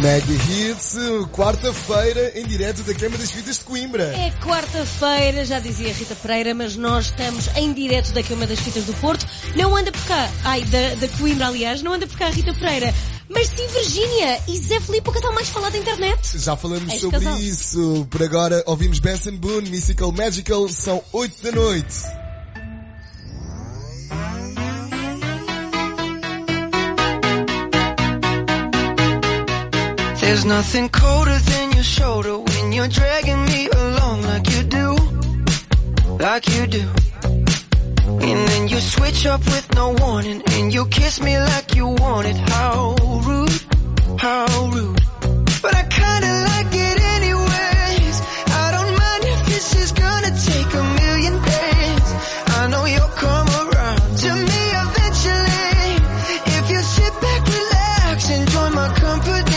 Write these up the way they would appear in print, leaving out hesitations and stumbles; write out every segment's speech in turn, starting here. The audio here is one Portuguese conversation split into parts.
Mega Hits, quarta-feira, em direto da Queima das Fitas de Coimbra. É quarta-feira, já dizia Rita Pereira, mas nós estamos em direto da Queima das Fitas do Porto. Não anda por cá, da Coimbra, aliás, não anda por cá Rita Pereira. Mas sim Virgínia e Zé Filipe, o casal mais falado da internet. Já falamos sobre isso. Por agora ouvimos Benson Boone, Mystical Magical, são 8 da noite. There's nothing colder than your shoulder when you're dragging me along like you do. And then you switch up with no warning and you kiss me like you want it. How rude. But I kinda like it anyways. I don't mind if this is gonna take a million days. I know you'll come around to me eventually. If you sit back, relax, enjoy my company.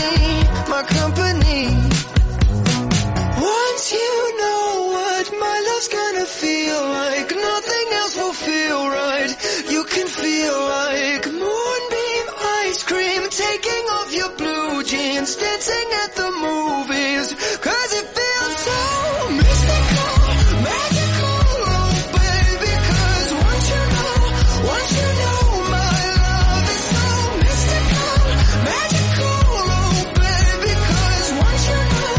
Once you know what my love's gonna feel like, nothing else will feel right. You can feel like moonbeam ice cream, taking off your blue jeans, dancing at the movies, 'cause it feels so mystical, magical, oh baby, 'cause once you know my love is so mystical, magical, oh baby, 'cause once you know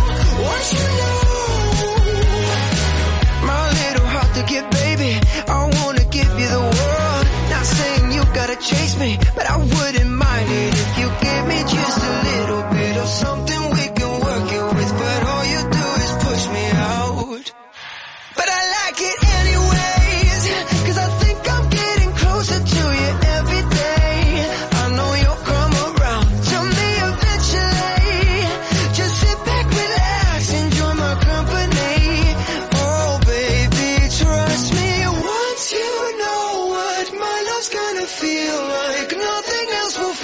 my little heart to give, baby, I wanna give you the world. Not saying you gotta chase me, but I wouldn't mind it if you give me just a little bit of something we can work it with. But all you do is push me out. But I like it anyways, 'cause I think I'm getting closer to you every day. I know you'll come around to me eventually. Just sit back, relax, enjoy my company. Oh baby, trust me. Once you know what my love's gonna feel like, nothing else will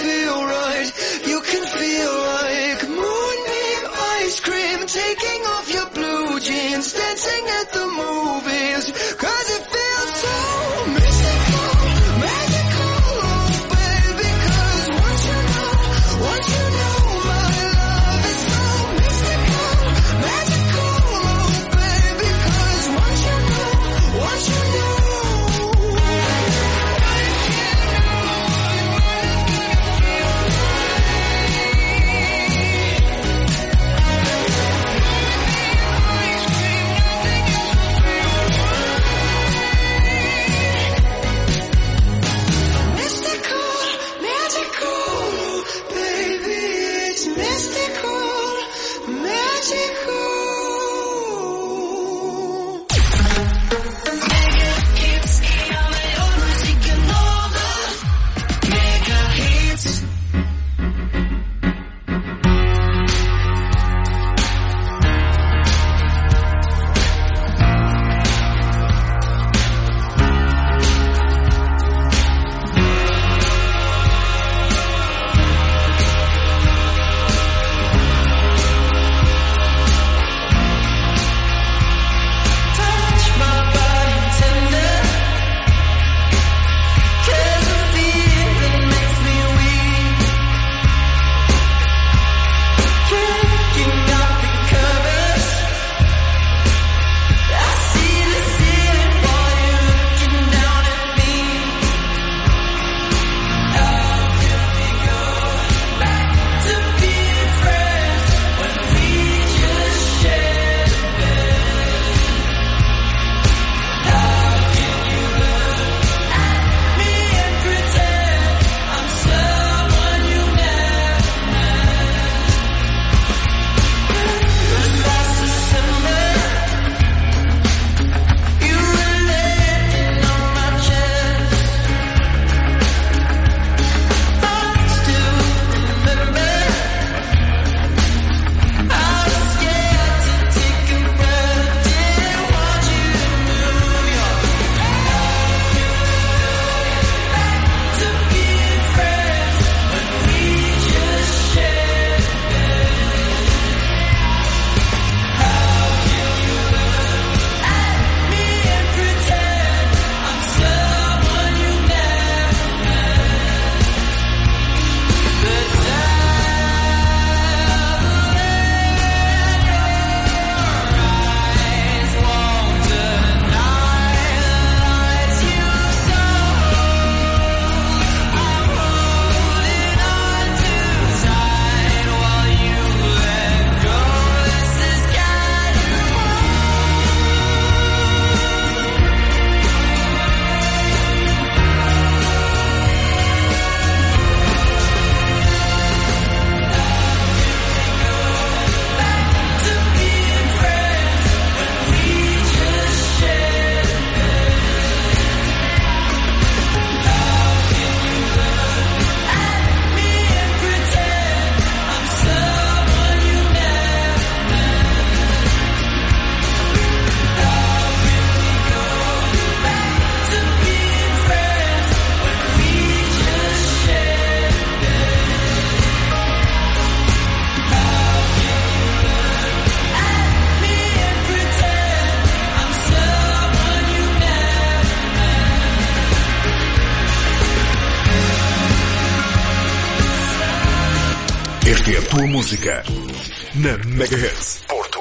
Esta é a tua música. Na Megahertz Porto.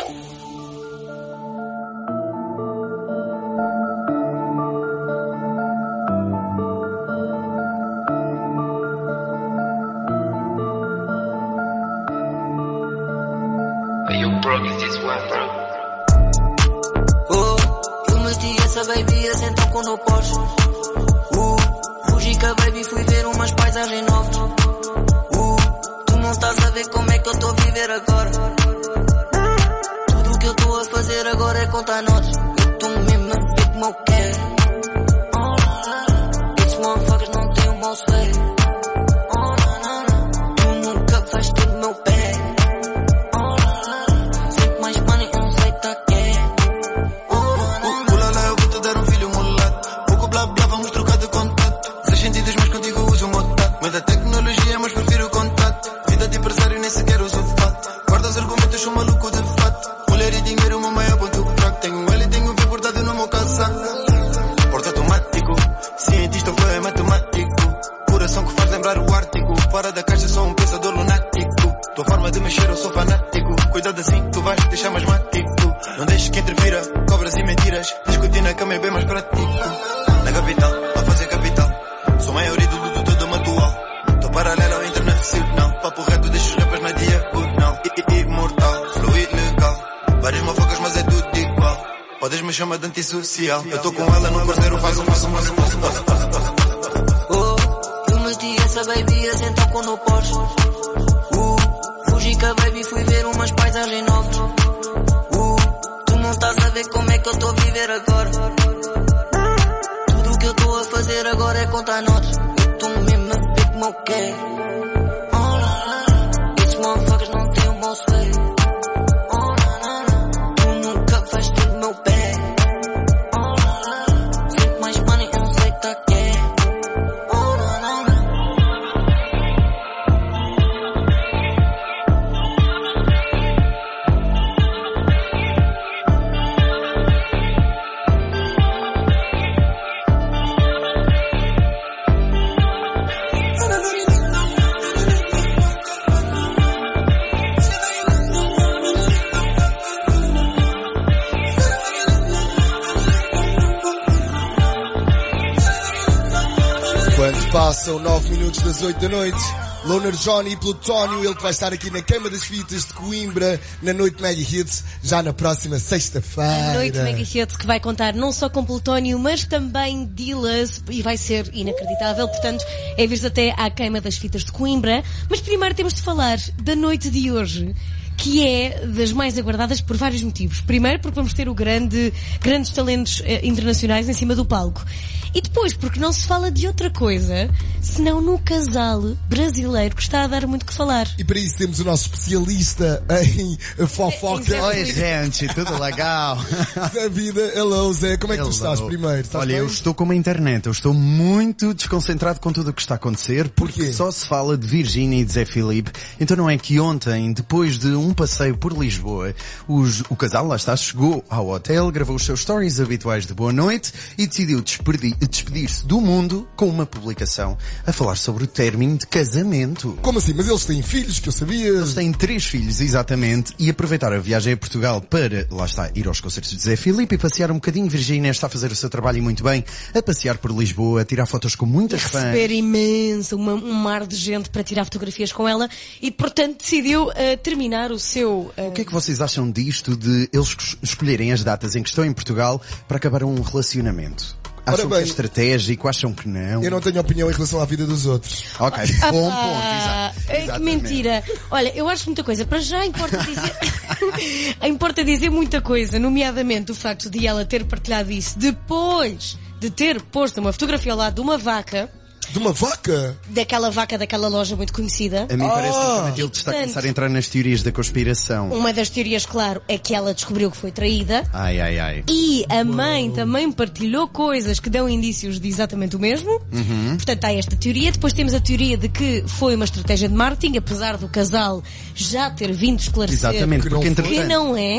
Eu meti essa baby a sentar com no Porsche. Fugi com a baby, fui ver umas paisagens novas. Tu não estás a ver como é que eu estou a viver agora. Tudo o que eu estou a fazer agora é contar notas. Eu estou mesmo a ver como eu quero. Esses motherfuckers não têm um bom sueiro. Tu nunca vais ter o meu pé. Sempre mais money, eu não sei tá que é. Ulala, eu vou te dar um filho mulato. Pouco blá blá, vamos trocar de contato. 6 sentidos, mas contigo uso o motato. Muita tecnologia, mas prefiro o contato. Vida de empresário, nem sequer uso fato. Guarda os argumentos, sou maluco de fato. Mulher e dinheiro, meu maior ponto fraco. Tenho L e tenho V bordado no meu casaco. Porta automático, cientista ou é matemático. Coração que faz lembrar o Ártico. Fora da caixa, sou um pensador lunático. Tua forma de mexer, eu sou fanático. Cuidado assim, tu vais deixar mais mático. Não deixes que interfira, cobras e mentiras. Discutir na cama é bem mais prático. Na capital, a fazer capital. Sou maior ídolo do todo atual. Tô paralelo ao internacional. Papo reto, deixo os rappers na diagonal. Imortal, fluido legal. Várias mofocas, mas é tudo igual. Podes me chamar de antissocial. Eu tô com ela no cruzeiro, faz um passo. Eu meti essa baby a sentar com no Porsche. Fugi com a baby, fui ver umas paisagens novas. Tu não estás a ver como é que eu estou a viver agora. Tudo o que eu estou a fazer agora é contar notas. Eu estou mesmo a ver como eu quero. Esses motherfuckers não têm um bom sueiro. Tu nunca vais ter o meu pé. Sempre mais money, eu não sei tá que é. Quando passam 9 minutos das 8 da noite, Loner Johnny e Plutónio, ele que vai estar aqui na Queima das Fitas de Coimbra, na Noite Mega Hits, já na próxima sexta-feira. A Noite Mega Hits que vai contar não só com Plutónio, mas também Dillas, e vai ser inacreditável, portanto, é vir até à Queima das Fitas de Coimbra. Mas primeiro temos de falar da noite de hoje, que é das mais aguardadas por vários motivos. Primeiro, porque vamos ter grandes talentos internacionais em cima do palco. E depois, porque não se fala de outra coisa, senão no casal brasileiro que está a dar muito que falar. E para isso temos o nosso especialista em fofoca. Oi, gente, tudo legal? Zé Vida, hello Zé, como é que tu estás primeiro? Estás Olha, bem? eu estou como a internet, eu estou muito desconcentrado com tudo o que está a acontecer, porque Porquê? só se fala de Virgínia e de Zé Filipe. Então não é que ontem, depois de um passeio por Lisboa, o casal, lá está, chegou ao hotel, gravou os seus stories habituais de boa noite e decidiu despedir-se do mundo com uma publicação a falar sobre o término de casamento. Como assim? Mas eles têm filhos, que eu sabia. Eles têm 3 filhos, exatamente, e aproveitaram a viagem a Portugal para, lá está, ir aos concertos de Zé Filipe e passear um bocadinho. Virgínia está a fazer o seu trabalho e muito bem, a passear por Lisboa, a tirar fotos com muitas fãs. Receber imenso, um mar de gente para tirar fotografias com ela e, portanto, decidiu terminar o seu... O que é que vocês acham disto de eles escolherem as datas em que estão em Portugal para acabar um relacionamento? Acham que é estratégico? Acham que não? Eu não tenho opinião em relação à vida dos outros. Ok, bom ponto, que mentira. Olha, eu acho muita coisa. Para já importa dizer... importa dizer muita coisa, nomeadamente o facto de ela ter partilhado isso depois de ter posto uma fotografia ao lado de uma vaca. De uma vaca? Daquela vaca daquela loja muito conhecida. A mim parece que ele está a começar a entrar nas teorias da conspiração. Uma das teorias, claro, é que ela descobriu que foi traída. Ai, ai, ai. E a mãe também partilhou coisas que dão indícios de exatamente o mesmo. Portanto, há esta teoria. Depois temos a teoria de que foi uma estratégia de marketing, apesar do casal já ter vindo esclarecer Exatamente, porque que não é.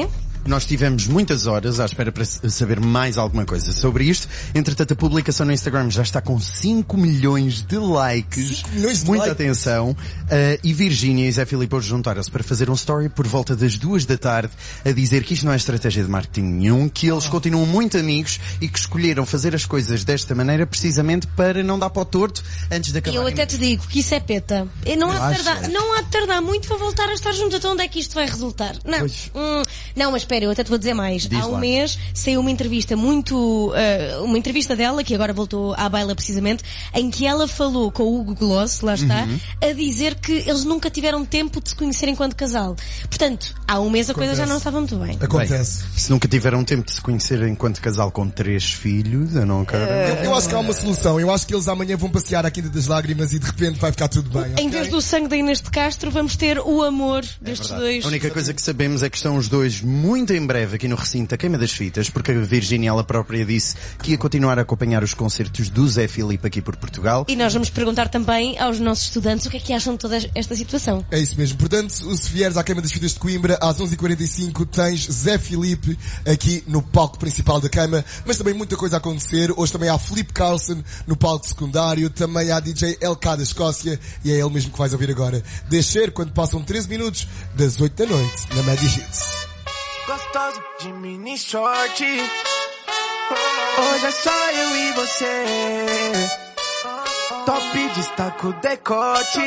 Nós tivemos muitas horas à espera para saber mais alguma coisa sobre isto. Entretanto, a publicação no Instagram já está com 5 milhões de likes. 5 milhões de Muita likes. atenção. E Virgínia e Zé Filipe hoje juntaram-se para fazer um story por volta das 2 da tarde a dizer que isto não é estratégia de marketing nenhum, que eles continuam muito amigos e que escolheram fazer as coisas desta maneira precisamente para não dar para o torto antes de acabar. Eu até te digo que isso é peta. E não há de tardar muito para voltar a estar juntos. Então onde é que isto vai resultar? Não. Não, mas espera, eu até te vou dizer mais. Há um mês saiu uma entrevista uma entrevista dela, que agora voltou à baila precisamente, em que ela falou com o Hugo Gloss, lá está, a dizer que eles nunca tiveram tempo de se conhecer enquanto casal. Portanto, há um mês a coisa já não estava muito bem. Acontece. Bem, se nunca tiveram tempo de se conhecer enquanto casal com 3 filhos, eu não quero... Eu acho que há uma solução. Eu acho que eles amanhã vão passear à Quinta das Lágrimas e de repente vai ficar tudo bem. Em vez do sangue da Inês de Castro, vamos ter o amor destes dois. A única coisa que sabemos é que estão os dois muito em breve aqui no recinto da Queima das Fitas, porque a Virgínia, ela própria, disse que ia continuar a acompanhar os concertos do Zé Filipe aqui por Portugal. E nós vamos perguntar também aos nossos estudantes o que é que acham de toda esta situação. É isso mesmo. Portanto, se vieres à Queima das Fitas de Coimbra, às 11h45 tens Zé Filipe aqui no palco principal da Queima, mas também muita coisa a acontecer. Hoje também há Filipe Carlson no palco secundário, também há DJ LK da Escócia e é ele mesmo que vais ouvir agora. Descer quando passam 13 minutos das 8 da noite na Mega Hits. Gostoso de mini short. Hoje é só eu e você. Top destaca o decote.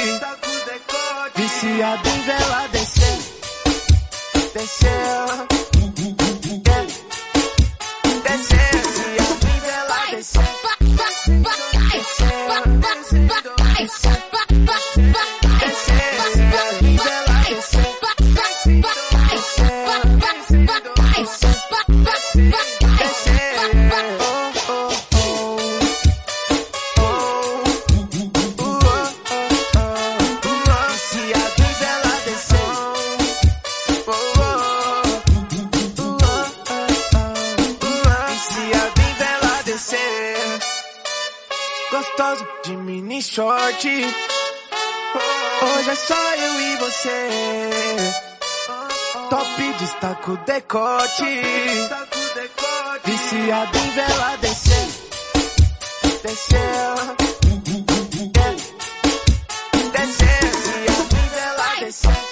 Viciado em vela descer. Descer. Descer. Viciado em vela descer. Gostoso de mini short. Hoje é só eu e você. Top destaca o decote. Viciado em vela descer. Descer. Descer. Viciado em vela descer.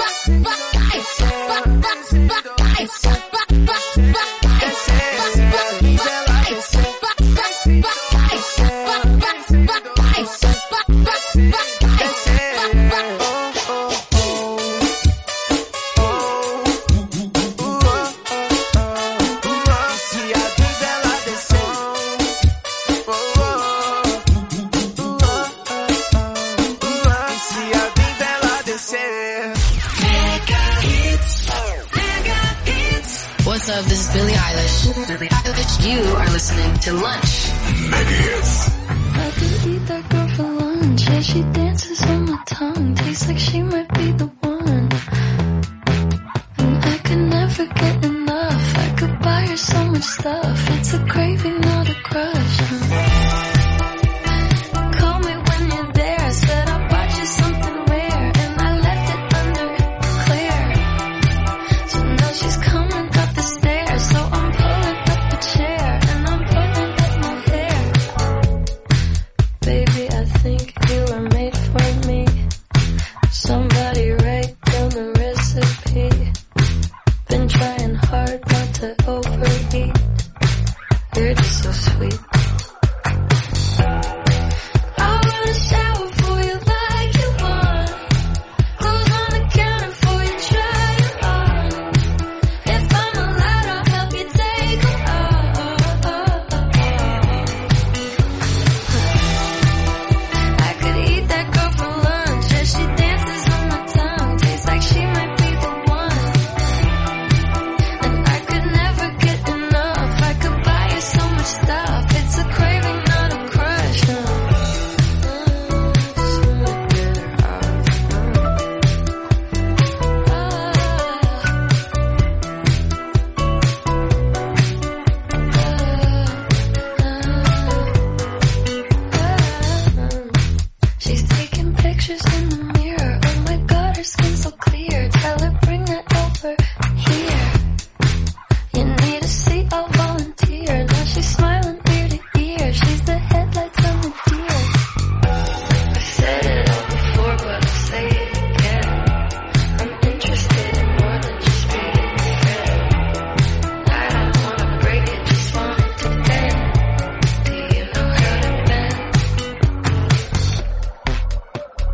What's up? This is Billie Eilish. You are listening to Lunch. Mega Hits. I could eat that girl for lunch. Yeah, she dances on my tongue. Tastes like she might be the one. And I could never get enough. I could buy her so much stuff. It's a craving, not a crush. Call me when you're there. I said I'll buy you something rare. And I left it under clear. So now she's coming up the stairs. So I'm pulling up the chair. And I'm pulling up my hair. Baby, I think you were made for me. Somebody write down the recipe. Been trying hard not to overeat. You're just so sweet.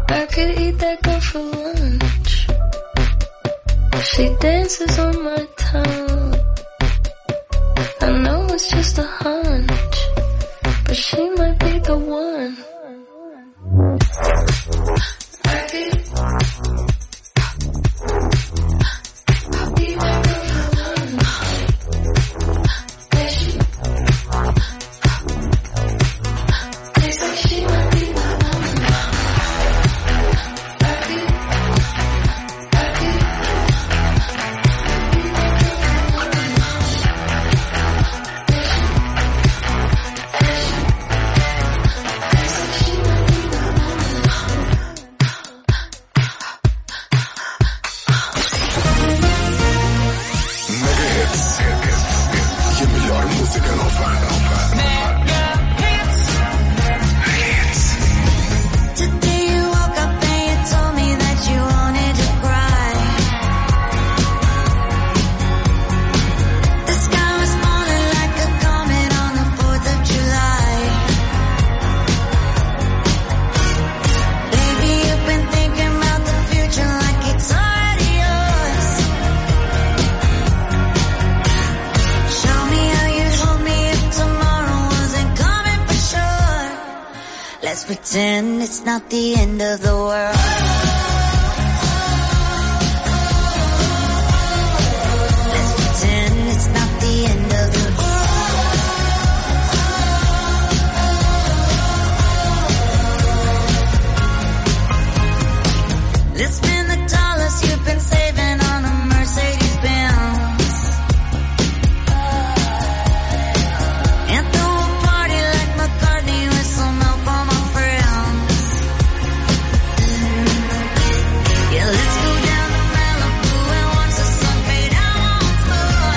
I could eat that girl for lunch. She dances on my tongue. I know it's just a hunch, but she might be the one. I could eat that girl for lunch. Yeah, tastes like she might be the one. Pretend it's not the end of the world. Let's pretend it's not the end of the world. Let's spend the dollars you've been saving on a Mercedes-Benz. And throw a party like McCartney with some help on my friends. Yeah, let's go down to Malibu and watch the sun fade out on the floor.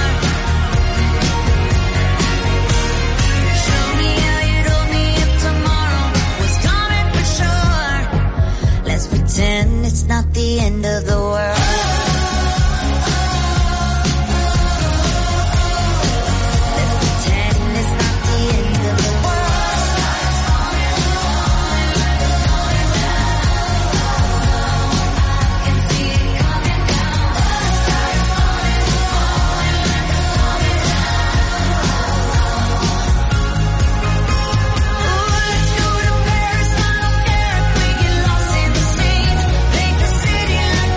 Show me how you told me if tomorrow was coming for sure. Let's pretend it's not the end of the world. Like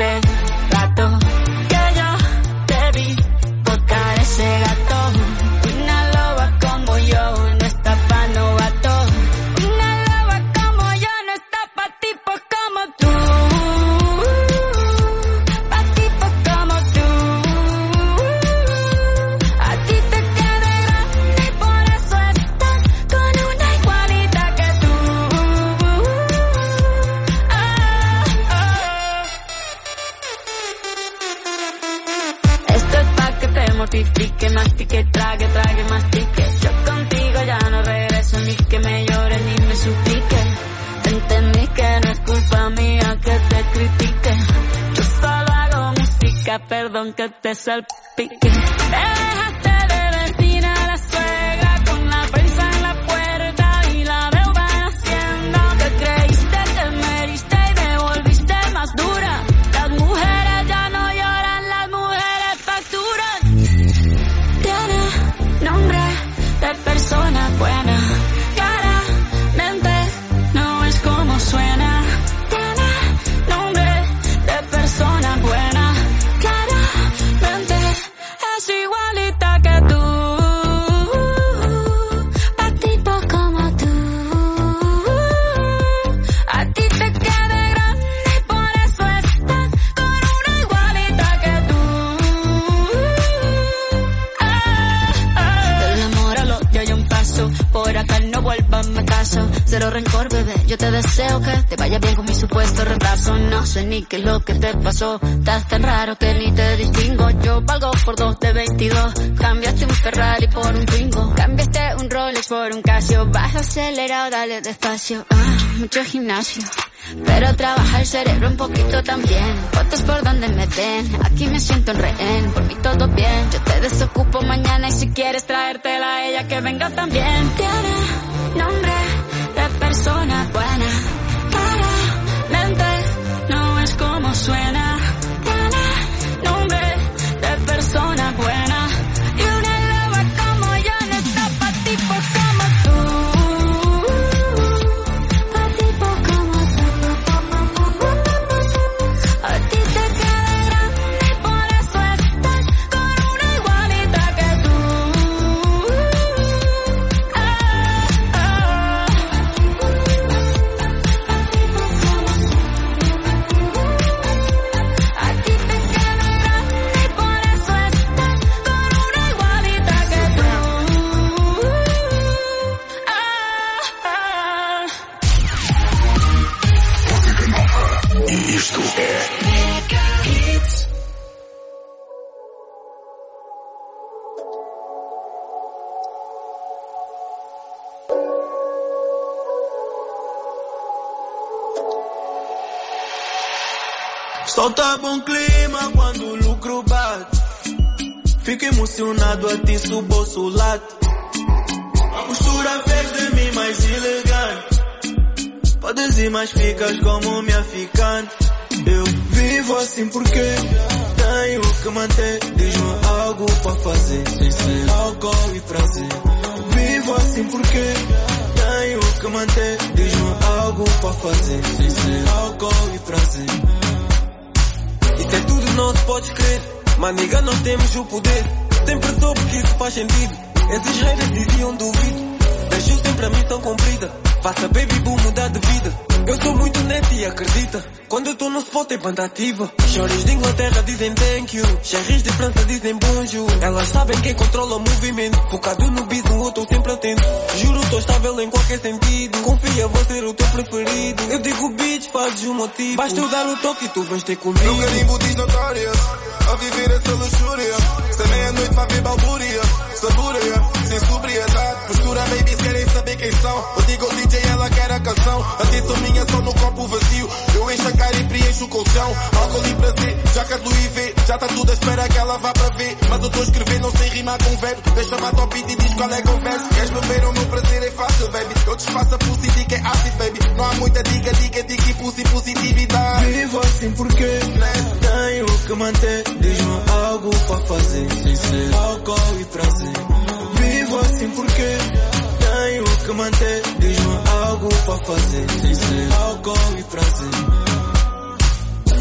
hace rato que yo te vi tocar ese gato. Una loba como yo no está pa' novato. Una loba como yo no está pa' tipos como tú. Pa' tipos como tú. A ti te queda grande y por eso estás con una igualita que tú. Esto es pa' que te mortifique, mastique, trague, trague, mastique. Yo contigo ya no regreso, ni que me llore ni me suplique. Entendí que no es culpa mía que te critique. Yo solo hago música, perdón que te salpique. Te dejaste de vecina a la suegra con la prensa en la puerta y la deuda en Hacienda. Te creíste, te meriste y me volviste más dura. Las mujeres ya no lloran, las mujeres facturan. Tiene nombre de persona buena, claramente no es como suena. Tiene nombre de persona buena, claramente es igualita que tú. Pa' tipos como tú. A ti te queda grande y por eso estás con una igualita que tú. Del amor al odio hay un paso, por acá no vuelvas me caso. Cero rencor, bebé, yo te deseo que te vaya bien con mi supuesto retraso. No sé ni qué es lo que te pasó, estás tan raro que ni te distingo. Yo valgo por 2 de 22, cambiaste un Ferrari por un Twingo. Cambiaste un Rolex por un Casio, baja acelerado, dale despacio. Mucho gimnasio, pero trabaja el cerebro un poquito también. Fotos por donde me ven, aquí me siento en rehén. Por mí todo bien, yo te desocupo mañana y si quieres traértela a ella que venga también. Tiene nombre de persona buena, claramente no es como suena. Tiene nombre de persona buena y una loba como yo no está pa' tipos como tú. Pa' tipos como tú. A ti te queda grande y por eso estás con una igualita que tú. A ti te queda grande y por eso estás con una igualita que tú. E isto é Só tá bom clima quando o lucro bate. Fico emocionado, a ti o bolso late. A postura fez de mim mais elegante. Podes ir, mas ficas como minha ficante. Eu vivo assim porque tenho que manter. Diz-me algo pra fazer, sem ser álcool e prazer. Vivo assim porque tenho que manter. Diz-me algo pra fazer, sem ser álcool e prazer. Isso é tudo, não se pode crer. Mas nigga, nós temos o poder. Sempre soube que isso faz sentido. Esses haters diziam duvido. Deixo sempre a missão cumprida. Faça baby boom mudar de vida. Eu sou muito neto e acredita. Quando eu tô no spot é banda ativa. Choros de Inglaterra dizem thank you. Cherries de França dizem bonjour. Elas sabem quem controla o movimento. Focado no bis, no outro sempre atento. Juro, tô estável em qualquer sentido. Confia, vou ser o teu preferido. Eu digo bitch, fazes o motivo. Basta eu dar o toque e tu vais ter comigo. Meu carimbo diz notorious. A viver essa luxúria. Se meia-noite vai ver balbúria. Saboreia, sem sobriedade. Postura, baby, querem saber quem são. Eu digo ao DJ, ela quer a canção. Atenção minha, só no copo vazio. Eu encho a cara e preencho o colchão. Álcool e prazer, já quero Louis V. Já tá tudo à espera que ela vá para ver. Mas eu tô a escrever, não sei rimar com verbo. Deixa-me a top beat e diz qual é que é o verso. Queres beber o meu prazer é fácil, baby. Eu desfaço a pussy, digo é ácido, baby. Não há muita dica e pussy, positividade. Vivo assim porque tenho que manter. Diz-me algo para fazer, sem ser álcool e prazer. Vivo assim porque tenho que manter. Diz-me algo para fazer, sem ser álcool e prazer.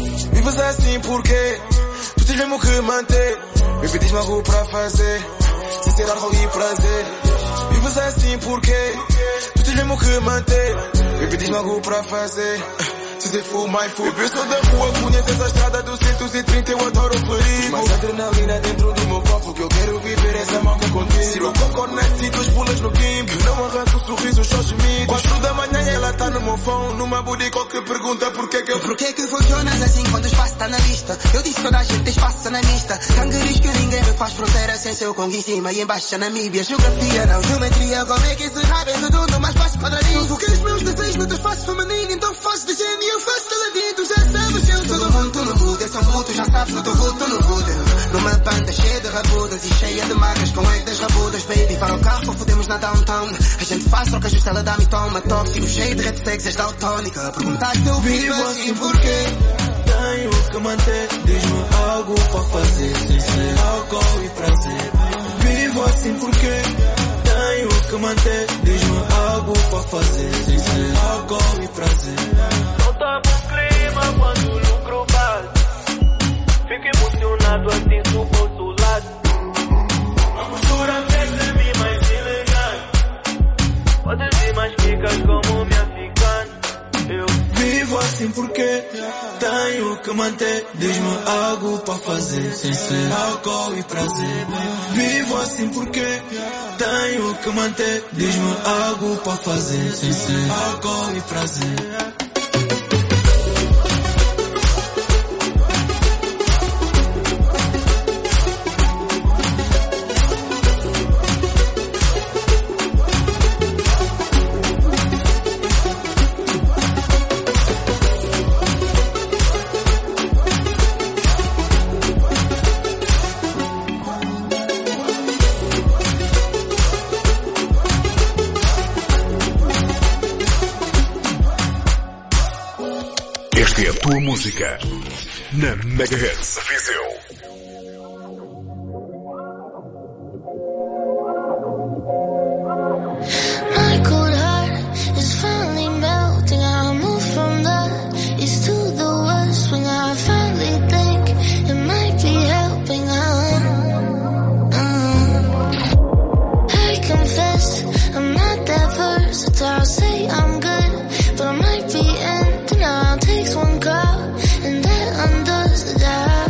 Vives assim porque tu tens mesmo que manter. Baby, diz-me algo para fazer, sem ter algo e prazer. Vives assim porque tu tens mesmo que manter. Baby, diz-me algo para fazer, se te for my food. Eu sou da rua, conheço essa estrada do 130, eu adoro o perigo. Mais adrenalina dentro do meu corpo, que eu quero viver essa malta contigo. Zero com cornete e 2 bolas no gimp, que não arranco o sorriso, só gemidos. 4 da manhã e ela tá no meu phone, numa booty call que pergunta porquê que eu... Porquê que funcionas assim quando o espaço tá na lista? Eu disse toda a gente tem espaço na mista. Sangue diz que ninguém me faz fronteira sem seu Congo em cima e embaixo a Namíbia. Geografia não, geometria, como é que isso rabe é redondo, mais baixo quadradinho. O que os meus desejos no teu espaço feminino, então faz de gênio, eu faço taladinho, já sabes que eu sou do mundo, tô no hood, eu sou muito, já sabes no teu hood, tô no hood. Numa banda cheia de rabudas e cheia de marcas com egg das rabudas, baby, para o carro, fodemos na downtown. A gente faz troca justa, ela dá-me toma, tóxico, cheio de red flags, és daltónica. Perguntar se eu vivo assim porquê tenho que manter, diz-me algo para fazer, sem ser álcool e prazer. Vivo assim porque tenho que manter, diz-me algo para fazer, sem ser álcool e prazer. Não tá bom clima quando o lucro bate. Fico emocionado assim subo ao lado. A postura fez de mim mais elegante. Podes ir mais ficas como me africano. Eu vivo assim porque tenho que manter, diz-me algo para fazer, sem ser álcool e prazer. Vivo assim porque tenho que manter, diz-me algo para fazer, sem ser álcool e prazer. Esta é a tua música na Megahertz Viseu. My cold heart is finally melting. I move from the east to the west when I finally think it might be helping. I confess I'm not that versatile. Say I'm good, but I might be ending now. Takes one call and that undoes the job.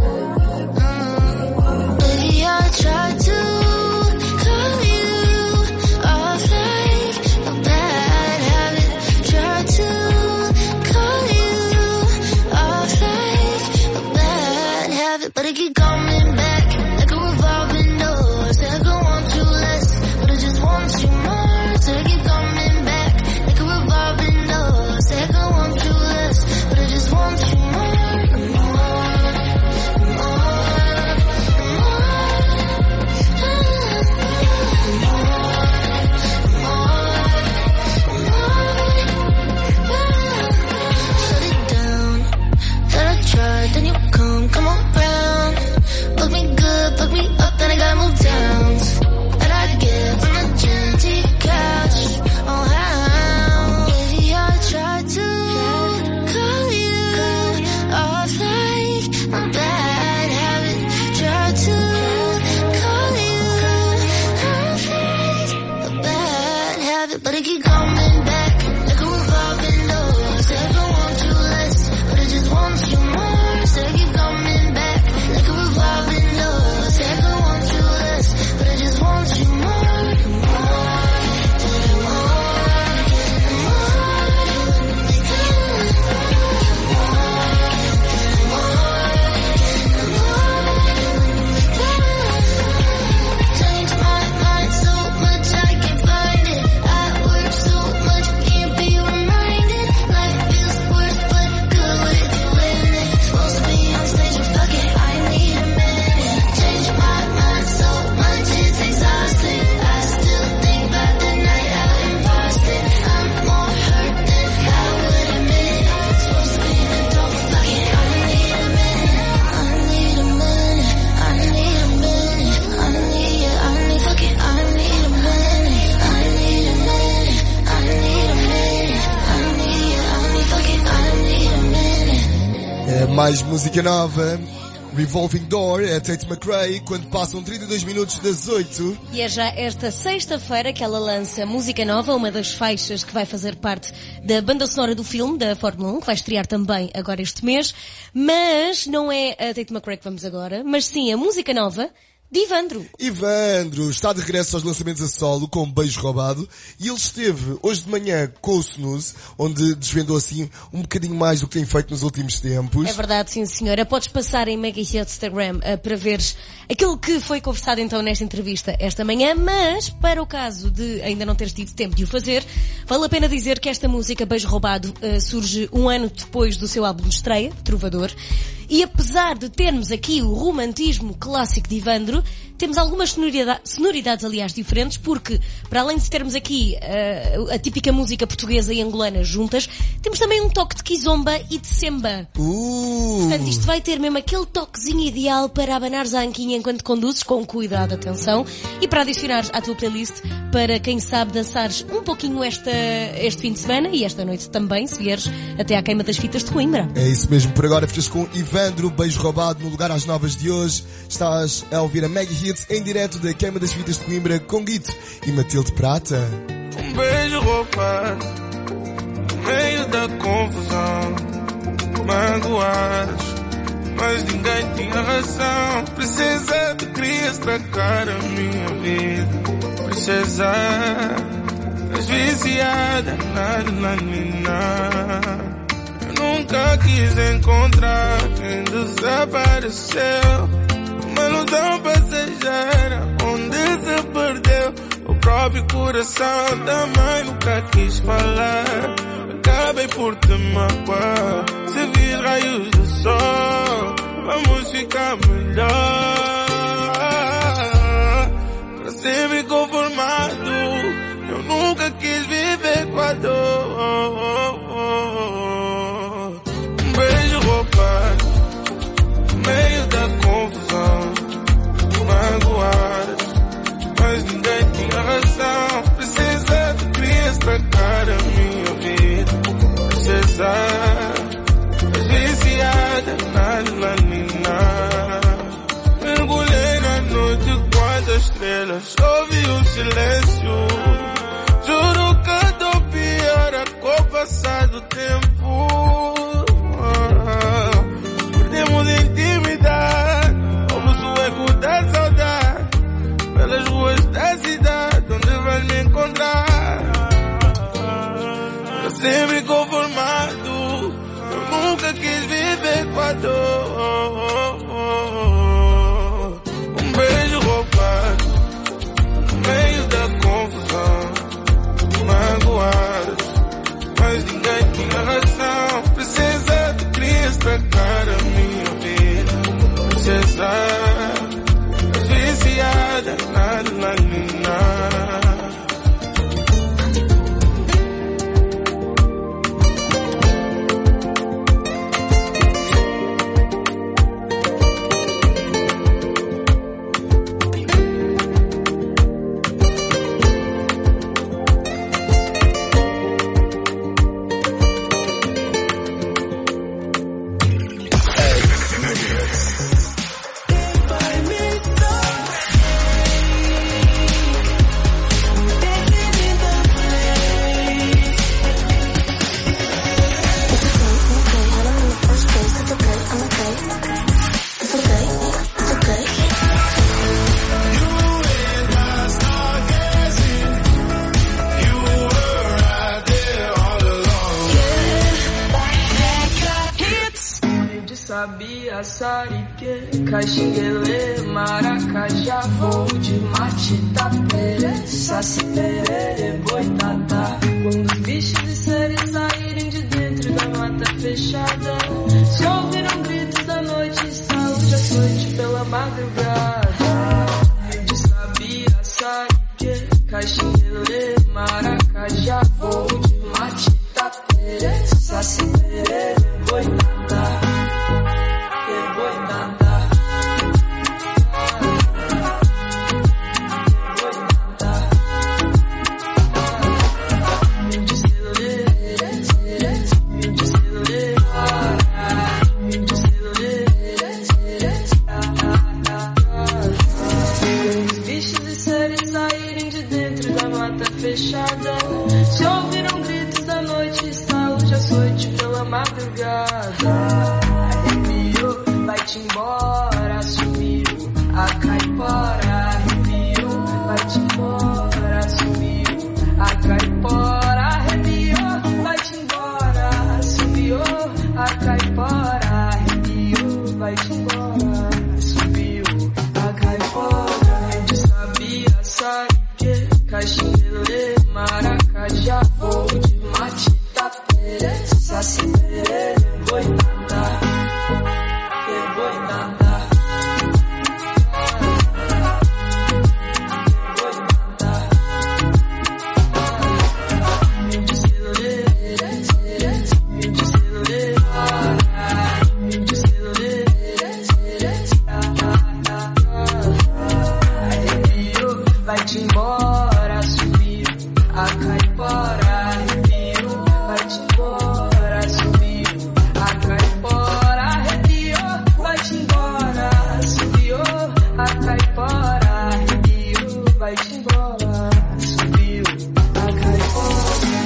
Baby, I tried to call you off like a bad habit. Tried to call you off like a bad habit, but I keep coming back like a revolving door. Said I don't want you less, but I just want you more. So I keep coming back like a revolving door. Said I don't want you less, but I just want you more. Shut it down. Thought I tried, then you come around. Look me Mais música nova. Revolving Door, é Tate McRae, quando passam 32 minutos das 8. E é já esta sexta-feira que ela lança música nova, uma das faixas que vai fazer parte da banda sonora do filme da Fórmula 1, que vai estrear também agora este mês. Mas não é a Tate McRae que vamos agora, mas sim a música nova de Ivandro. Ivandro está de regresso aos lançamentos a solo com Beijo Roubado e ele esteve hoje de manhã com o Snooze, onde desvendou assim um bocadinho mais do que tem feito nos últimos tempos. É verdade, sim senhora. Podes passar em Mega Hits Instagram para veres aquilo que foi conversado então nesta entrevista esta manhã, mas para o caso de ainda não teres tido tempo de o fazer, vale a pena dizer que esta música Beijo Roubado surge um ano depois do seu álbum de estreia, Trovador. E apesar de termos aqui o romantismo clássico de Ivandro, temos algumas sonoridades, aliás, diferentes, porque, para além de termos aqui a típica música portuguesa e angolana juntas, temos também um toque de kizomba e de semba. Portanto, isto vai ter mesmo aquele toquezinho ideal para abanares a anquinha enquanto conduzes, com cuidado, atenção, e para adicionares à tua playlist, para quem sabe dançares um pouquinho este fim de semana e esta noite também, se vieres até à queima das fitas de Coimbra. É isso mesmo, por agora ficas com Ivandro, Beijo Roubado, no lugar às novas de hoje. Estás a ouvir a Mega Hits em direto da queima das fitas de Coimbra com Guito e Matilde Prata. Um beijo roubado, no meio da confusão, magoados, mas ninguém tinha razão. Princesa, tu querias estragar a minha vida. Princesa, és viciada na mina. Nunca quis encontrar quem desapareceu. Uma ilusão passageira onde se perdeu. O próprio coração também nunca quis falar. Acabei por te magoar. Se vir raios do sol, vamos ficar melhor. Pra sempre conformado, eu nunca quis viver com a dor. Beijo roubado, no meio da confusão, magoado, mas ninguém tinha razão. Princesa, tu querias estragar a minha vida. Princesa, és viciada na mina. Mergulhei na noite quantas estrelas, ouvi o silêncio. Juro que estou pior com o passar do tempo. Perdemos intimidade, ouve o eco da saudade, pelas ruas da cidade, onde vais me encontrar. Pra sempre conformado, eu nunca quis viver com a dor. Um beijo roubado, no meio da confusão, magoado, mas ninguém tinha razão. Princesa, tu querias estragar a minha vida. Princesa, és viciada na mina. Sabia, Sarique, Caxinguele, Maracajá, voo de Matita, Pere, Saci, Perere, Boitatá. Quando os bichos e seres saírem de dentro da mata fechada, só ouviram gritos da noite, saúde à noite pela madrugada. De Sabia, Sarique, Caxinguele, Maracajá, voo de Matita, Pere, Saci, Perere, Boitatá. embora, sumiu. A caipora arrepiou, vai-te embora, sumiu. A caipora arrepiou, vai-te embora, sumiu. A caipora arrepiou, vai-te embora, sumiu. A caipora de sabia, sabe que caxilê, maracajá, vou de mate, tapere, saci, boitada, boitada. Vai-te embora, sumiu. A caipora arrepiou, vai-te embora, sumiu. A caipora arrepiou, vai-te embora, sumiu. A caipora arrepiou, vai-te embora, sumiu. A caipora.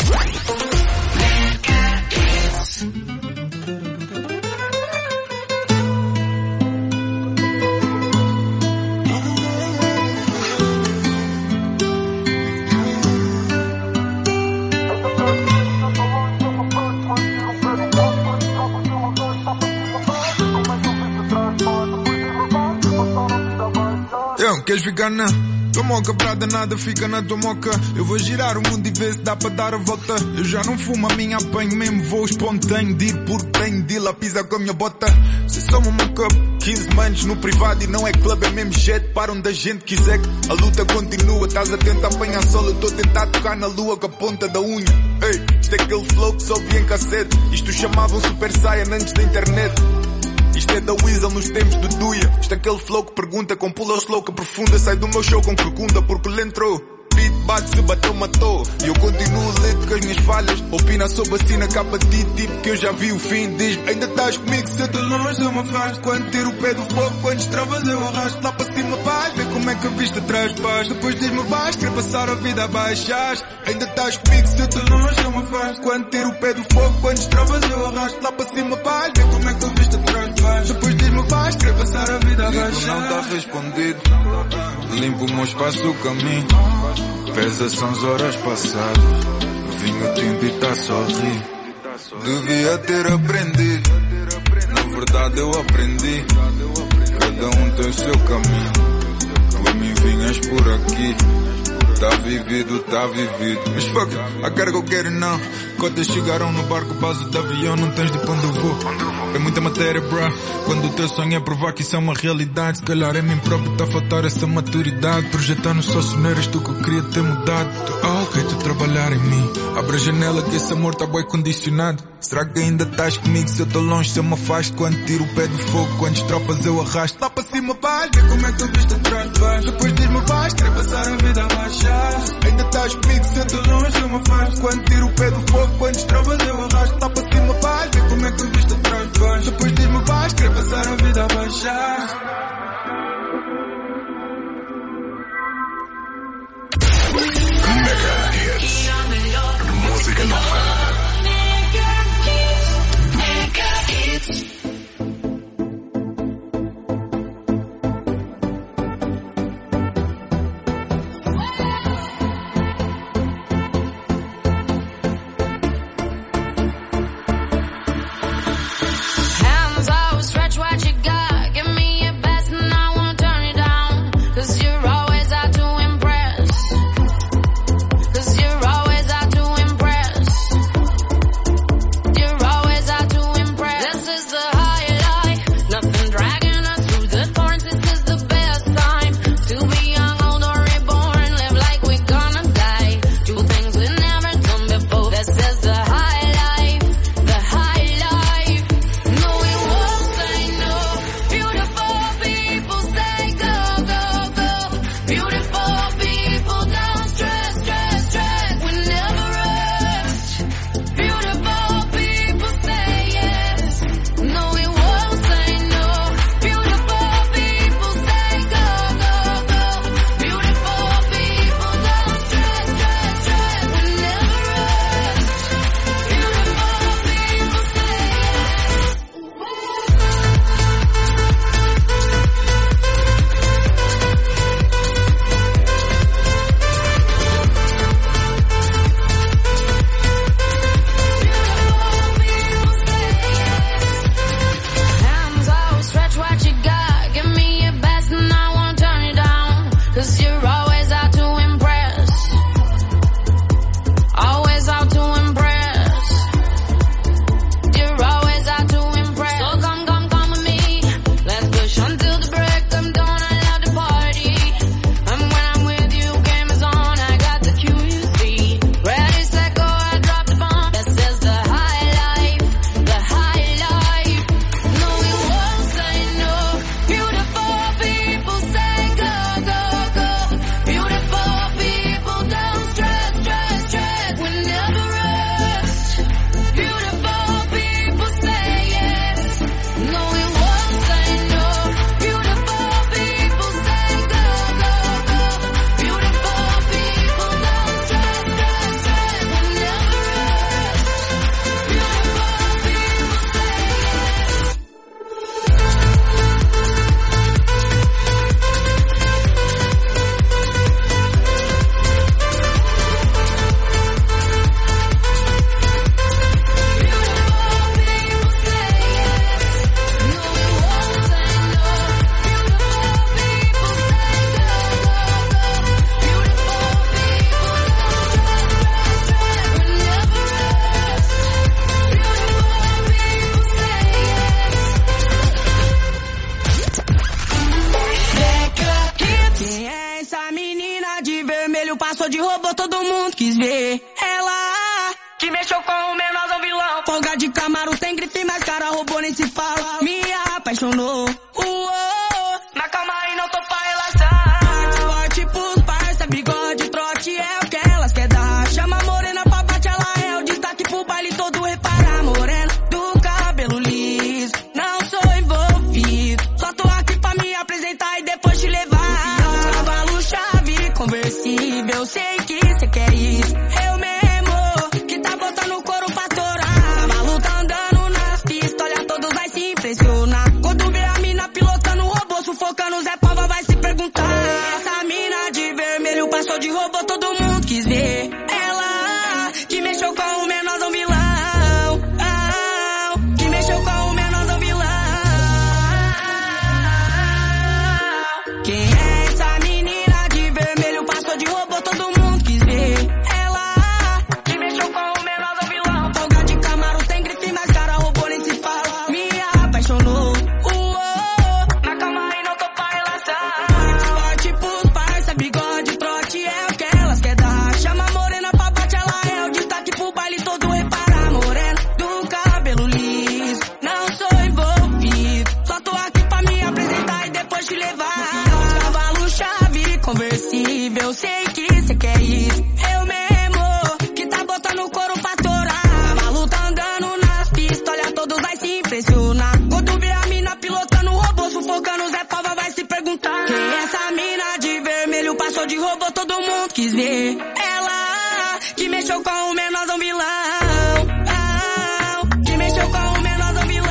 Queres ficar na tua moca, prada, nada fica na tua moca. Eu vou girar o mundo e ver se dá para dar a volta. Eu já não fumo, a minha apanho mesmo, vou espontâneo de ir por tenho de lá pisar com a minha bota. Se somos uma cup, 15 manos no privado e não é clube, é mesmo jet. Para onde a gente quiser, a luta continua. Estás a tentar apanhar sol, eu estou a tentar tocar na lua com a ponta da unha. Ei, isto é aquele flow que só vi em cassete. Isto chamavam Super Saiyan antes da internet. Isto é da Weasel nos tempos do Duia. Isto é aquele flow que pergunta com pula o slow que aprofunda. Sai do meu show com corcunda porque ele entrou. Beat bate, se bateu, matou. E eu continuo lento com as minhas falhas. Opina sobre a cena, capa de ti, tipo que eu já vi o fim. Diz-me, ainda estás comigo se eu te longe, eu me afasto. Quando tiro o pé do fogo, quando estravas eu arrasto. Lá para cima vais, vê como é que a vista traz paz. Depois diz-me vais, quer passar a vida a baixar. Ainda estás comigo se eu te longe, eu me afasto. Quando tiro o pé do fogo, quando estravas eu arrasto. Lá para cima vais, vê como é que a vista traz paz. Depois diz-me vais, quer passar a vida a baixar. Não está respondido, limpo o meu espaço, o caminho. Pesa são as horas passadas. Vinho tinto e tá só a rir. Devia ter aprendido. Na verdade eu aprendi. Cada um tem o seu caminho. Tu a mim vinhas por aqui. Tá vivido, tá vivido. Mas fuck it, a carga eu quero não. Cotas chegaram no barco, base de avião. Não tens de pra onde eu vou. É muita matéria, bruh. Quando o teu sonho é provar que isso é uma realidade. Se calhar é mim próprio, tá a faltar essa maturidade. Projetando só soneiras, tu que eu queria ter mudado. Ok, tu trabalhar em mim. Abre a janela que esse amor tá bem condicionado. Será que ainda estás comigo se eu tô longe, se eu me afasto? Quando tiro o pé do fogo, quantas tropas eu arrasto? Lá para cima vais, vê como é que a vista traz paz. Depois diz-me vais, quer passar a vida a baixar. Ainda estás comigo se eu tô longe, eu me afasto. Quando tiro o pé do fogo, quantas tropas eu arrasto? Lá para cima vais, vê como é que a vista traz paz. Depois diz-me vais, quer passar a vida a baixar. Mega Hits. Música nova. Hands out, stretch, watch passou de robô, todo mundo quis ver. Ela que mexeu com o menorzão vilão. Folga de Camaro, tem grife, mas cara roubou, nem se fala. Me apaixonou. Mas calma aí, não tô pra relaxar. Forte pros parça, bigode, trote é o que elas quer dar. Chama a morena pra bate, ela é o destaque pro baile todo. Repara, morena do cabelo liso, não sou envolvido. Só tô aqui pra me apresentar e depois te levar. Cavalo chave, conversível, sei que cê quer isso. Eu mesmo, que tá botando couro pra torar. Cavalo tá andando nas pistas, olha todos vai se impressionar. Quando vê a mina pilotando o robô, sufocando Zé Pava vai se perguntar. Essa mina de vermelho passou de robô, todo mundo quis ver. Ela que mexeu com o menorzão vilão. Que mexeu com o menorzão vilão. Quem é essa menina de vermelho passou de robô, todo mundo quis ver. Ela que mexeu com o menorzão vilão. Folga de Camaro, tem grife, mas cara roubou, nem se fala. Me apaixonou. Mas calma aí, não tô pra relaxar. Forte pros parça, bigode, trote é o que elas quer dar. Chama a morena pra bate, ela é o destaque pro baile todo. Repara, morena do cabelo liso, não sou envolvido. Só tô aqui pra me apresentar e depois te levar. Cavalo chave, conversível, sei que cê quer isso. Eu mesmo, que tá botando couro pra torar. Cavalo tá andando nas pistas, olha todos vai se impressionar. Quando vê a mina pilotando o robô, sufocando Zé Pava vai se perguntar. Quem é essa mina de vermelho passou de robô, todo mundo quis ver. Ela que mexeu com o menorzão vilão. Que mexeu com o menorzão vilão.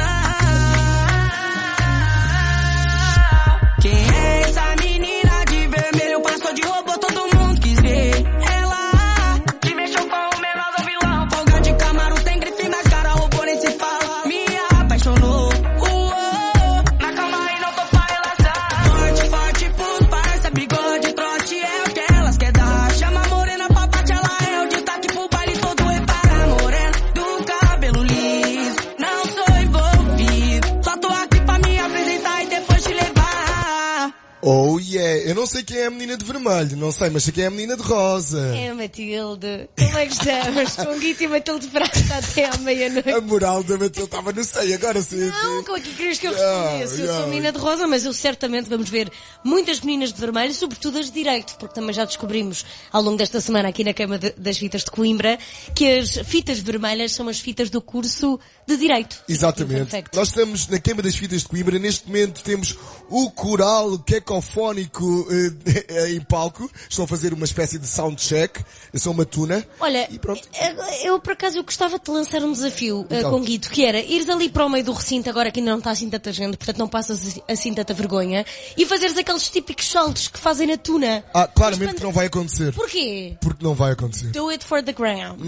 Quem é essa menina de vermelho passou de robô, todo mundo quis ver. Ela que mexeu com o menorzão vilão. Folga de Camaro, tem grife, mas cara roubou, nem se fala. Me apaixonou. Mas calma aí, não tô pra relaxar. Forte pros parça, bigode, trote é o que elas quer dar. Chama a morena pra bate, ela é o destaque pro baile todo. Repara, morena do cabelo liso, não sou envolvido. Só tô aqui pra me apresentar e depois te levar. Oh yeah, eu não sei quem é a menina de vermelho, não sei, mas sei quem é a menina de rosa. É a Matilde. Como é que estamos? Com Guito e Matilde Prata até à meia-noite. A moral da Matilde estava no seio, agora sim. Não, como é que querias que eu respondesse? Eu sou a menina de rosa, mas eu certamente vamos ver muitas meninas de vermelho, sobretudo as de direito, porque também já descobrimos ao longo desta semana aqui na Queima das Fitas de Coimbra que as fitas vermelhas são as fitas do curso de direito. Exatamente. Nós estamos na Queima das Fitas de Coimbra, neste momento temos o coral cacofónico em palco, estão a fazer uma espécie de soundcheck, eu sou uma tuna. Olha, e pronto. eu por acaso eu gostava de te lançar um desafio Então. com Guito, que era ires ali para o meio do recinto, agora que ainda não está assim tanta gente, portanto não passas assim tanta vergonha, e fazeres aqueles típicos saltos que fazem na tuna. Claramente que não vai acontecer. Porquê? Porque não vai acontecer. Do it for the ground.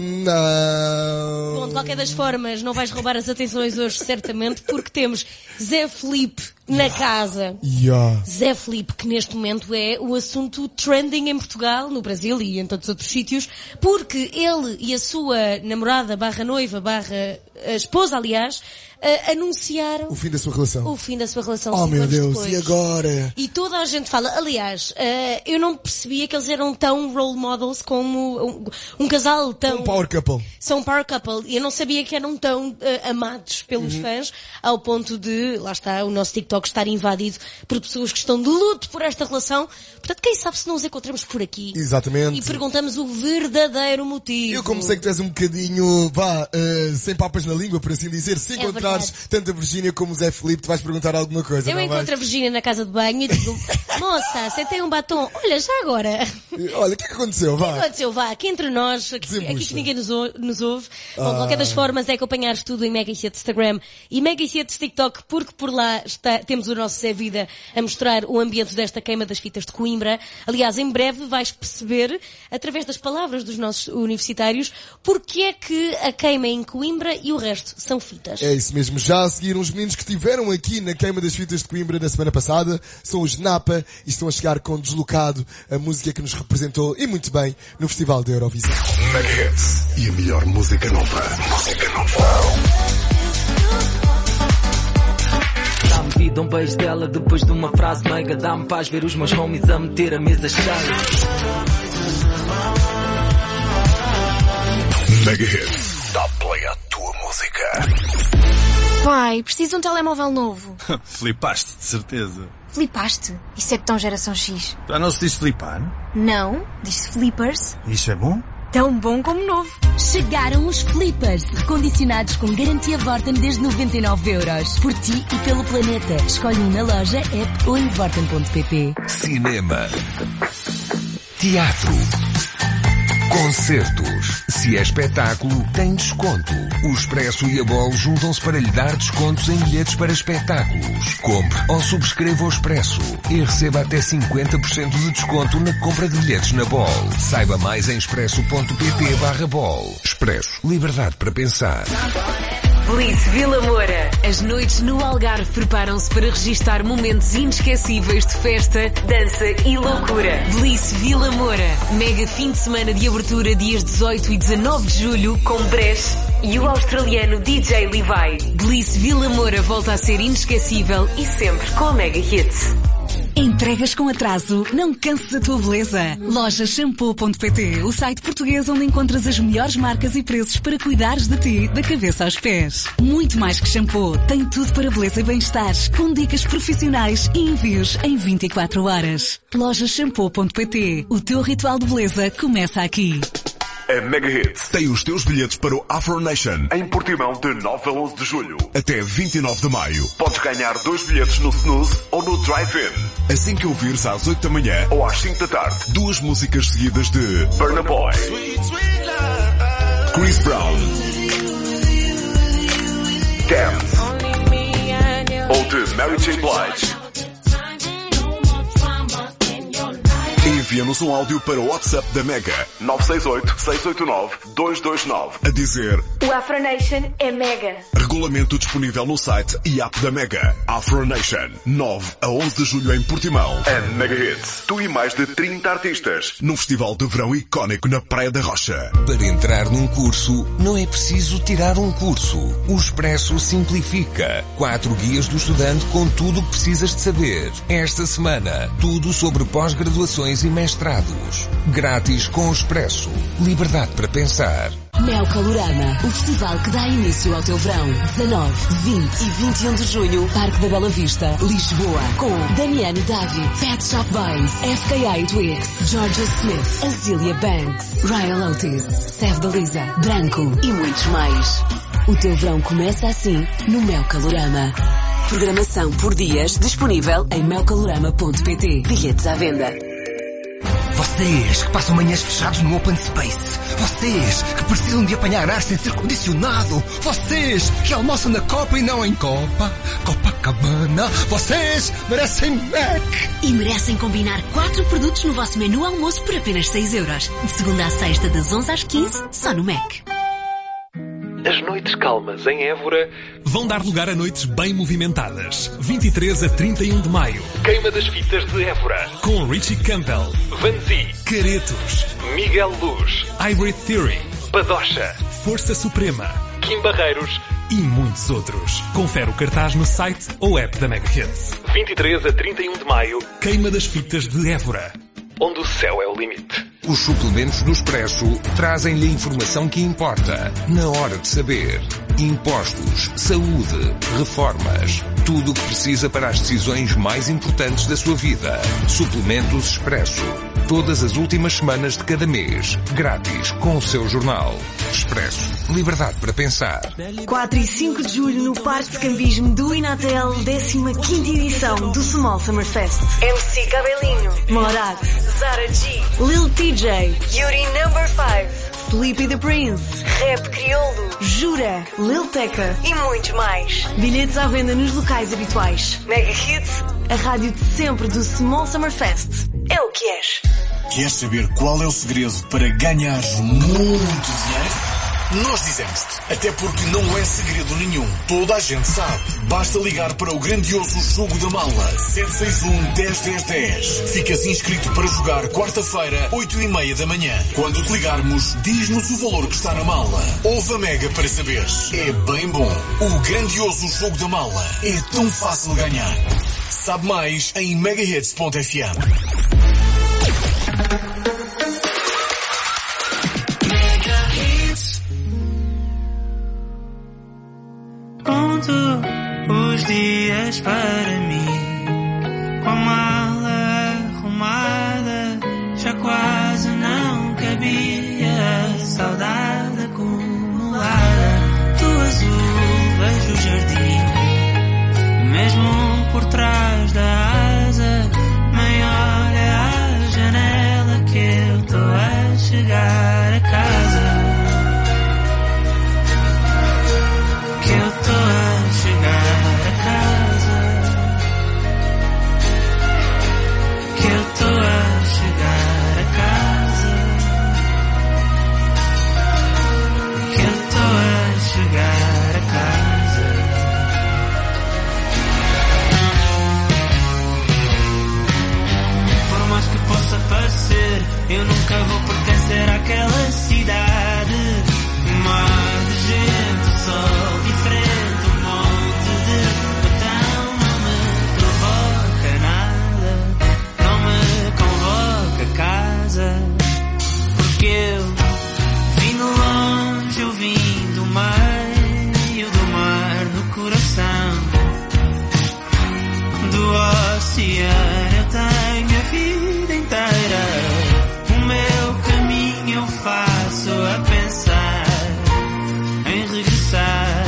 Não. Bom, de qualquer das formas, não vais roubar as atenções hoje, certamente, porque temos Zé Felipe na casa. Yeah. Zé Felipe, que neste momento é o assunto trending em Portugal, no Brasil e em todos os outros sítios, porque ele e a sua namorada, barra noiva, barra esposa, aliás, anunciaram o fim da sua relação. O fim da sua relação. Oh meu Deus, depois. e agora? E toda a gente fala, aliás, eu não percebia que eles eram tão role models como um casal tão... Um power couple. São um power couple. E eu não sabia que eram tão amados pelos fãs, ao ponto de, lá está, o nosso TikTok estar invadido por pessoas que estão de luto por esta relação. Portanto, quem sabe se não os encontramos por aqui. Exatamente. E perguntamos o verdadeiro motivo. Eu como sei que tu és um bocadinho, sem papas na língua, por assim dizer, se encontrares tanto a Virgínia como o Zé Felipe, tu vais perguntar alguma coisa, eu não encontro vais? a Virgínia na casa de banho e digo, moça, você tem um batom? Olha, já agora. Olha, o que é que aconteceu? O que aconteceu? Vá, aqui entre nós, aqui que ninguém nos ouve. Bom, de qualquer das formas é acompanhares tudo em Mega Hits Instagram e Mega Hits TikTok, porque por lá temos o nosso Zé Vida a mostrar o ambiente desta queima das fitas de Coimbra. Aliás, em breve vais perceber, através das palavras dos nossos universitários, porque é que a queima é em Coimbra e o resto são fitas. É isso mesmo. Já a seguir, uns meninos que estiveram aqui na queima das fitas de Coimbra na semana passada são os Napa e estão a chegar com Deslocado, a música que nos representou e muito bem no Festival da Eurovisão. Mega Hits e a melhor música nova. Música nova. Dá-me vida um beijo dela depois de uma frase meiga. Dá-me paz ver os meus homies a meter a mesa cheia. Mega Hits. Dá play à tua música. Pai, preciso de um telemóvel novo. Flipaste, de certeza. Flipaste? Isso é tão geração X. Já não se diz flipar? Não, diz-se flippers. Isso é bom? Tão bom como novo. Chegaram os Flippers, recondicionados com garantia Vorten desde 99€. Por ti e pelo planeta. Escolhe um na loja, app ou em vorten.pt. Cinema. Teatro. Concertos. Se é espetáculo, tem desconto. O Expresso e a Bol juntam-se para lhe dar descontos em bilhetes para espetáculos. Compre ou subscreva o Expresso e receba até 50% de desconto na compra de bilhetes na Bol. Saiba mais em expresso.pt/Bol. Expresso. Liberdade para pensar. Bliss Vila Moura. As noites no Algarve preparam-se para registar momentos inesquecíveis de festa, dança e loucura. Bliss Vila Moura. Mega fim de semana de abertura dias 18 e 19 de julho com Bresh e o australiano DJ Levi. Bliss Vila Moura volta a ser inesquecível e sempre com a Mega Hits. Entregas com atraso? Não canses a tua beleza. Lojashampoo.pt, o site português onde encontras as melhores marcas e preços para cuidares de ti, da cabeça aos pés. Muito mais que shampoo, tem tudo para beleza e bem-estar, com dicas profissionais e envios em 24 horas. Lojashampoo.pt, o teu ritual de beleza começa aqui. A Mega Hits tem os teus bilhetes para o Afro Nation em Portimão de 9 a 11 de julho. Até 29 de maio. Podes ganhar 2 bilhetes no Snooze ou no Drive-In. Assim que ouvires às 8 da manhã ou às 5 da tarde, 2 músicas seguidas de Burna Boy, Chris Brown, Damned ou de Mary J. Blige. Envia-nos um áudio para o WhatsApp da Mega 968-689-229 a dizer: O Afro Nation é Mega. Regulamento disponível no site e app da Mega. Afro Nation, 9 a 11 de julho em Portimão. And Mega Hits. Tu e mais de 30 artistas num festival de verão icónico na Praia da Rocha. Para entrar num curso, não é preciso tirar um curso. O Expresso simplifica. 4 guias do estudante com tudo o que precisas de saber. Esta semana, tudo sobre pós-graduações e mestrados. Grátis com o Expresso. Liberdade para pensar. Mel Calorama, o festival que dá início ao teu verão. 19, 20 e 21 de junho, Parque da Bela Vista, Lisboa. Com Damiano David, Pet Shop Boys, FKA Twigs, Georgia Smith, Azealia Banks, Ryan Otis, Seth Dalisa, Branco e muitos mais. O teu verão começa assim no Mel Calorama. Programação por dias disponível em melcalorama.pt. Bilhetes à venda. Vocês que passam manhãs fechados no Open Space. Vocês que precisam de apanhar ar sem ser condicionado. Vocês que almoçam na Copa e não em Copa. Copacabana. Vocês merecem Mac. E merecem combinar 4 produtos no vosso menu almoço por apenas 6€. De segunda à sexta, das 11 às 15, só no Mac. As noites calmas em Évora vão dar lugar a noites bem movimentadas. 23 a 31 de maio. Queima das Fitas de Évora. Com Richie Campbell, Vanzi, Caretos, Miguel Luz, Hybrid Theory, Badocha, Força Suprema, Kim Barreiros e muitos outros. Confere o cartaz no site ou app da Mega Hits. 23 a 31 de maio. Queima das Fitas de Évora. Onde o céu é o limite. Os suplementos do Expresso trazem-lhe a informação que importa, na hora de saber. Impostos, saúde, reformas, tudo o que precisa para as decisões mais importantes da sua vida. Suplementos Expresso. Todas as últimas semanas de cada mês. Grátis com o seu jornal. Expresso. Liberdade para pensar. 4 e 5 de julho no Parque de Cambismo do Inatel, 15ª edição do Small Summer Fest. MC Cabelinho, Morat, Zara G, Lil TJ, Yuri No. 5, Sleepy the Prince, Rap Crioulo, Jura, Lil Tecca e muitos mais. Bilhetes à venda nos locais habituais. Mega Hits, a rádio de sempre do Small Summer Fest. É o que és. Queres saber qual é o segredo para ganhares muito dinheiro? Nós dizemos-te, até porque não é segredo nenhum. Toda a gente sabe. Basta ligar para o grandioso Jogo da Mala 761-10-10-10. Ficas inscrito para jogar quarta-feira, 8h30 da manhã. Quando te ligarmos, diz-nos o valor que está na mala. Ouve a Mega para saberes. É bem bom. O grandioso Jogo da Mala é tão fácil de ganhar. Sabe mais em megahits.fm. olhas para mim, com a mala arrumada, já quase não cabia, saudade acumulada. Do azul vejo o jardim, mesmo por trás da asa, maior é a janela que eu tô a chegar a casa. Que eu tô a chegar a casa. Que eu tô a chegar a casa. Que eu tô a chegar a casa. Por mais que possa parecer, eu nunca vou pertencer àquela cidade. Um mar de gente, sol diferente, um monte de botão. Não me provoca nada, não me convoca a casa. Porque eu vim de longe, eu vim do meio do mar no coração do oceano. Eu tenho a vida inteira, o meu caminho eu faço a pensar em regressar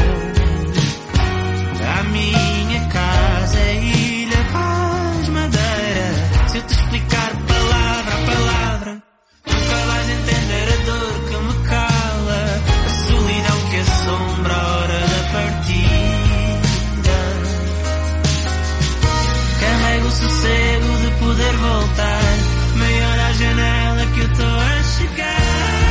à minha casa, Ilha Paz Madeira. Se eu te explicar palavra a palavra, nunca vais entender a dor que me cala, a solidão que assombra a hora da partida. Carrego o sossego de poder voltar, maior à janela que eu tô a chegar.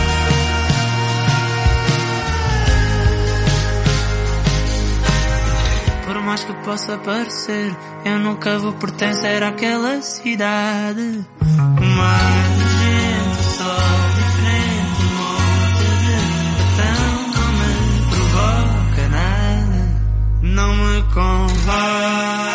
Por mais que possa parecer, eu nunca vou pertencer àquela cidade. Um mar de gente, sol diferente, um monte de botão. Não me provoca nada, não me convoca.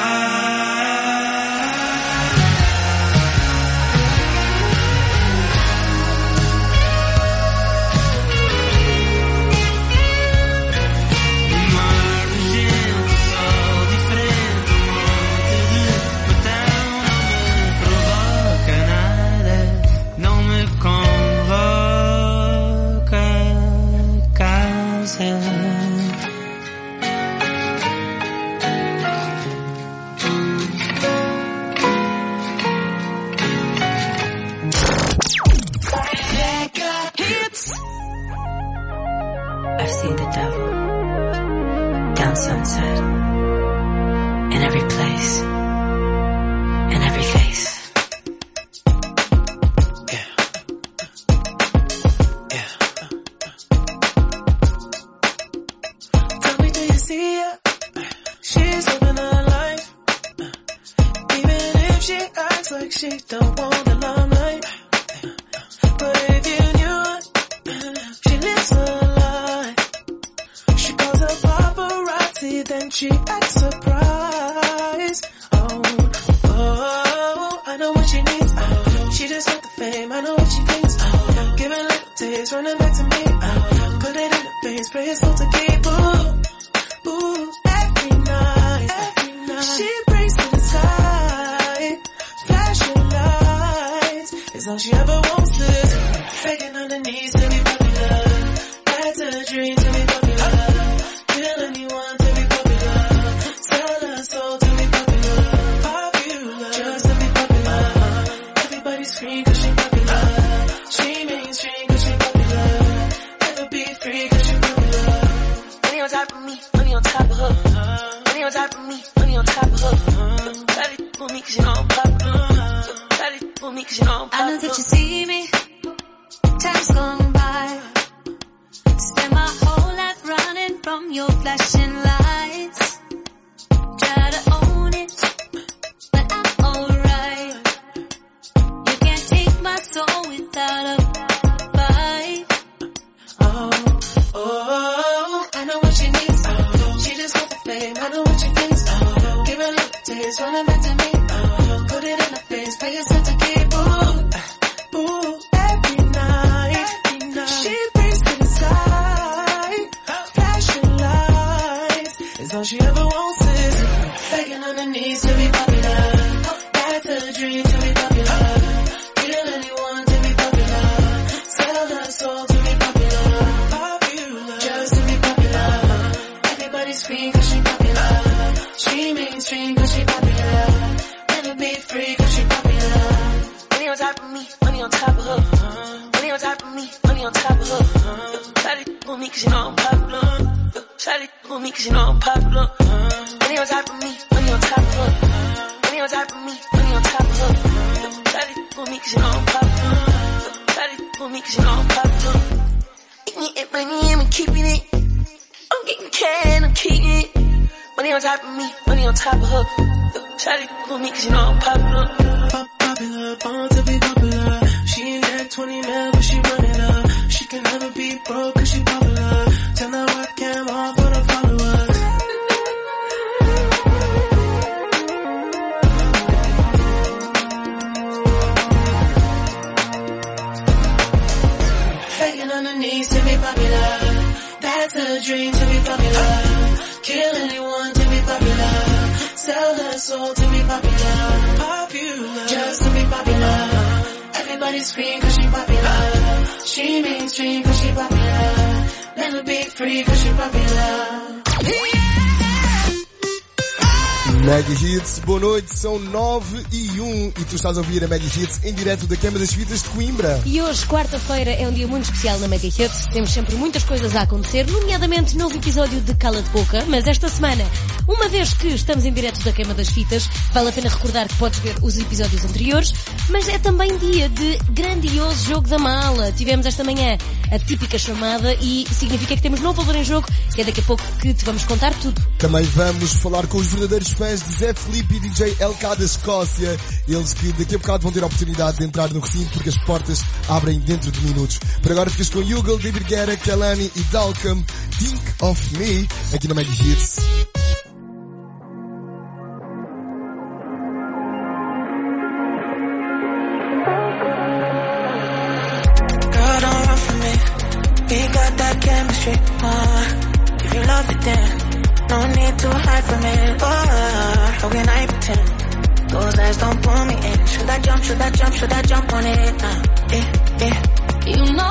I've seen the devil down Sunset, in every place, in every face. Yeah. Yeah. Tell me, do you see her? She's living her life. Even if she acts like she don't want the limelight. But if you knew her, she lives her life. She calls her paparazzi, then she acts surprised. Oh, oh, I know what she needs. Oh, she just want the fame, I know what she thinks. Oh, giving little days, running back to me. Oh, put it in the face, pray it's all to keep. Ooh, ooh, every night, she prays to the sky. Flashing lights is all she ever wants is begging on her knees to be popular. That's a dream to be popular. Kill anyone to be popular. Sell her soul to be popular. Popular, just to be popular. Everybody scream cause she popular. She mainstream cause she popular. Never be free cause she popular. Money on top of me, money on top of her. Money on top of me, money on top of her. Daddy for me cause you know I'm popular. Daddy for me cause you know I'm popular. I know that you see me, time's gone by. Spend my whole life running from your flashing lights. Try to own it, but I'm alright. You can't take my soul without a fight. Oh, oh, I know what she needs. Oh, she just wants the fame, I know what she thinks. Oh, give her little taste, running back to me. Oh, put it in her face, pay yourself to keep. Ooh, ooh, every night, she prays to the sky. Flashing lights is all she ever wants is begging on money on top of her. Money on top of me, money on top of her. Shawty with me cause you know I'm popular. Shawty with me cause you know I'm popular. Money on top of me, money on top of her. Money on top of me, money on top of her. Shawty with me cause you know I'm popular. Shawty with me cause you know I'm popular. Eating it, money and we keeping it. I'm getting cash, I'm keeping it. Money on top of me, money on top of her. Shawty with me cause you know I'm popular. Popular, born to be popular. She ain't that 20 mil, but she run it up. She can never be broke cause she popular. Turn the webcam on for the followers. Begging on the knees to be popular. That's a dream to be popular. Kill anyone to be popular. Sell her soul to be popular. Popular, just to be popular. Everybody scream cause she popular. She mainstream cause she popular. Never be free cause she popular. Mega Hits, boa noite, são 9:01 e tu estás a ouvir a Mega Hits em direto da Câmara das Fitas de Coimbra. E hoje, quarta-feira, é um dia muito especial na Mega Hits. Temos sempre muitas coisas a acontecer, nomeadamente novo episódio de Cala de Boca, mas esta semana, uma vez que estamos em direto da Queima das Fitas, vale a pena recordar que podes ver os episódios anteriores, mas é também dia de grandioso jogo da mala. Tivemos esta manhã a típica chamada e significa que temos novo valor em jogo, que é daqui a pouco que te vamos contar tudo. Também vamos falar com os verdadeiros fãs de Zé Felipe e DJ LK da Escócia. Eles que daqui a bocado vão ter a oportunidade de entrar no recinto porque as portas abrem dentro de minutos. Por agora ficas com Yugal, David Guerra, Kelani e Dalcom. Think of Me, aqui na Mega Hits. Girl, don't run from me. We got that chemistry. If you love it then no need to hide from it. How can I pretend? Those eyes don't pull me in. Should I jump on it? You know